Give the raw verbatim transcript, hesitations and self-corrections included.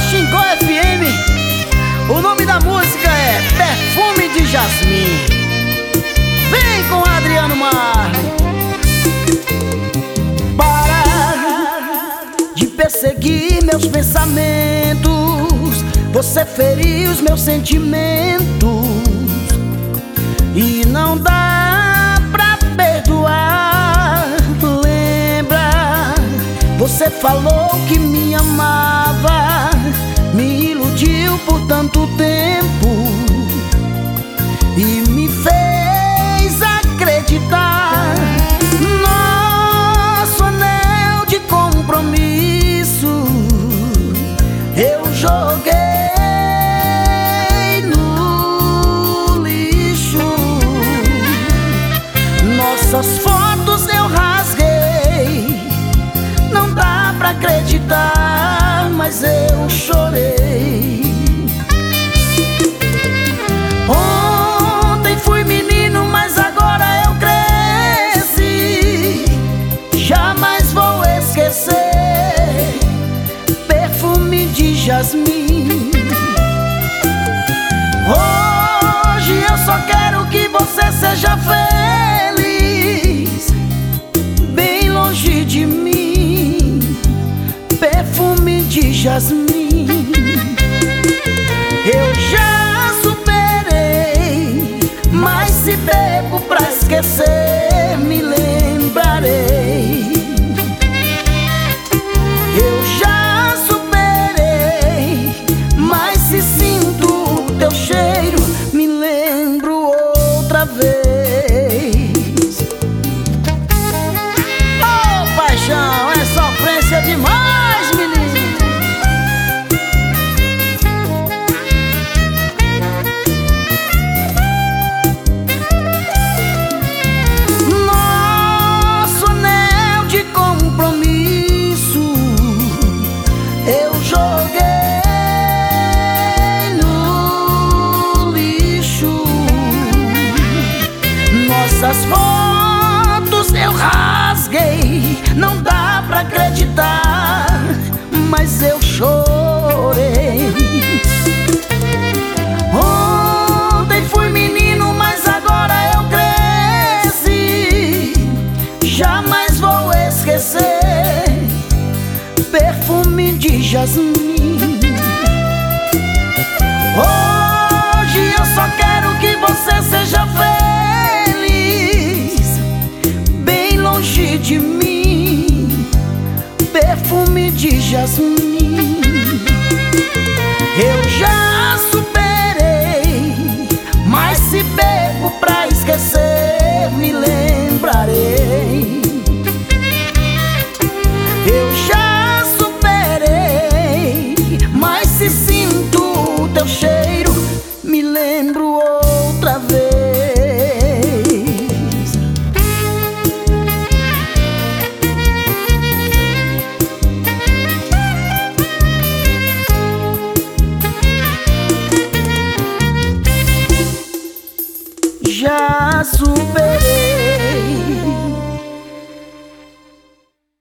Xingó F M. O nome da música é Perfume de Jasmim. Vem com Adriano Marley. Para de perseguir meus pensamentos, você feriu os meus sentimentos e não dá pra perdoar. Lembra, você falou que me amava, me iludiu por tanto tempo e me fez acreditar. Nosso anel de compromisso eu joguei no lixo. Nossas fotos eu rasguei, não dá pra acreditar, mas eu chorei. Ontem fui menino, mas agora eu cresci. Jamais vou esquecer perfume de jasmim. Hoje eu só quero que você seja feliz, bem longe de mim. Perfume de jasmim. Eu já superei, mas se bebo pra esquecer, me lembrarei. Eu já superei, mas se sinto teu cheiro, me lembro outra vez. Oh, paixão, é sofrência demais, menino. Nosso anel de compromisso eu joguei no lixo. Nossas fotos eu rasguei, não dá pra acreditar, mas eu chorei. Ontem fui menino, mas agora eu cresci. Jamais vou esquecer perfume de jasmim. Hoje eu só quero que você seja feliz, bem longe de mim. Perfume de jasmim. Eu já superei, mas se bebo pra esquecer, me lembrarei. Eu já superei, mas se sinto teu cheiro, me lembro.